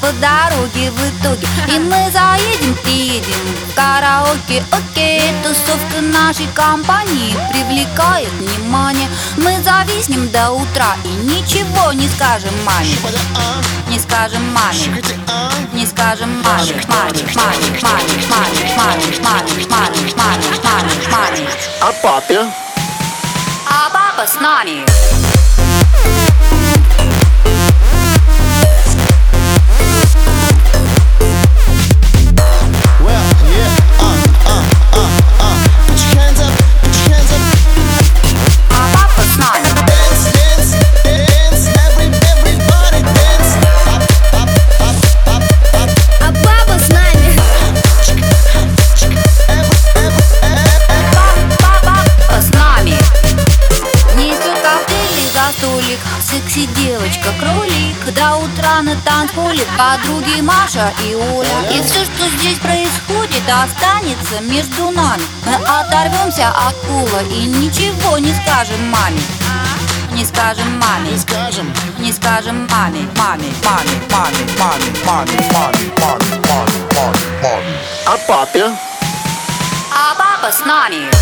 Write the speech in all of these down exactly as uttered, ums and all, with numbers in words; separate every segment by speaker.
Speaker 1: по дороге в итоге. И мы заедем, приедем в караоке, окей. Тусовка нашей компании привлекает внимание. Мы зависнем до утра и ничего не скажем маме. Не скажем маме. Не скажем маме. Маме, маме, маме, маме, маме, маме, маме, маме, маме, маме.
Speaker 2: А папе?
Speaker 1: А папа с нами. Секси девочка, кролик, до утра на танцполе подруги Маша и Оля. И все, что здесь происходит, останется между нами. Мы оторвемся от пола и ничего не скажем маме. Не скажем маме.
Speaker 2: Не скажем.
Speaker 1: Не скажем маме. Маме, маме, маме, маме, маме, маме, маме, маме, маме, маме.
Speaker 2: А папе?
Speaker 1: А папа с нами.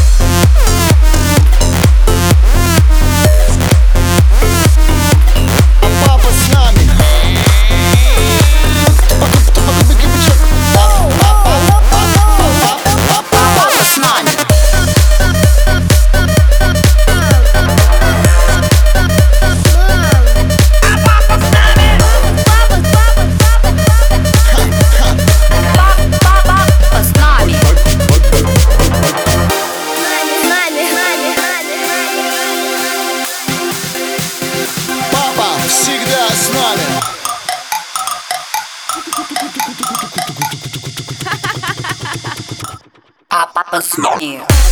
Speaker 2: Всегда с нами.
Speaker 1: А папа с нами.